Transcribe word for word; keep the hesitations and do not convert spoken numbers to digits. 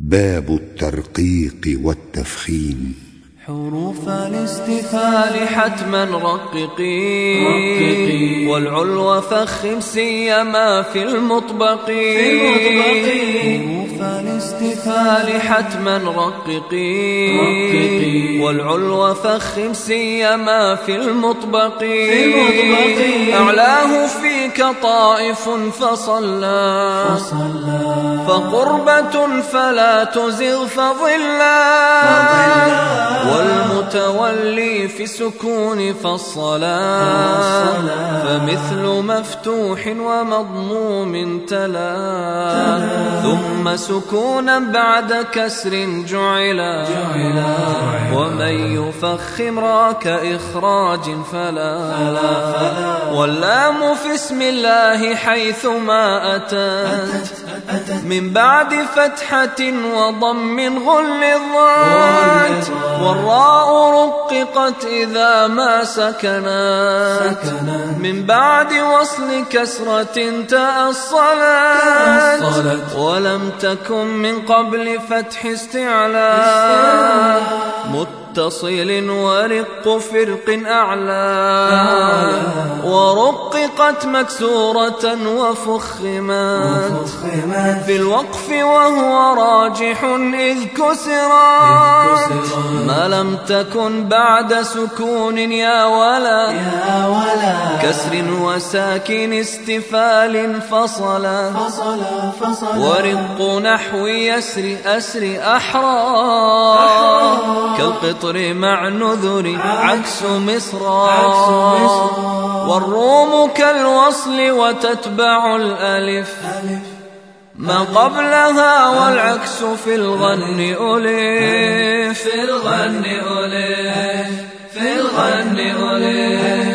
باب الترقيق والتفخيم. حروف الاستفال حتما رققي, رققي والعلو فخم سيما في المطبق. حروف الاستفال حتما رققي, رققي والعلو فخم سيما في المطبق. أعلاه فيك طائف فصلى, فصلى فقربة فلا تزغ فظلا, والمتولي في سكون فالصلاة فمثل مفتوح ومضموم تلا, ثم سكونا بعد كسر جعلا, ومن يفخم راك إخراج فلا, واللام في اسم الله حيثما أتت من بعد فتحة وضم غل الضاد, والراء رققت إذا ما سكنت من بعد وصل كسرة تأصلت, ولم تكن من قبل فتح استعلاء متصل ورق فرق أعلى, ورققت مكسورة وفخمت في الوقف وهو راجح إذ كسرت, ما لم تكن بعد سكون يا ولا كسر وساكن استفال فصلا, ورق نحو يسر أسر أحرى كالقطر مع نذر عكس مصر, والروم كالوصل وتتبع الألف ما قبلها, والعكس في الغن ألف, في الغن ألف, في الغن ألف.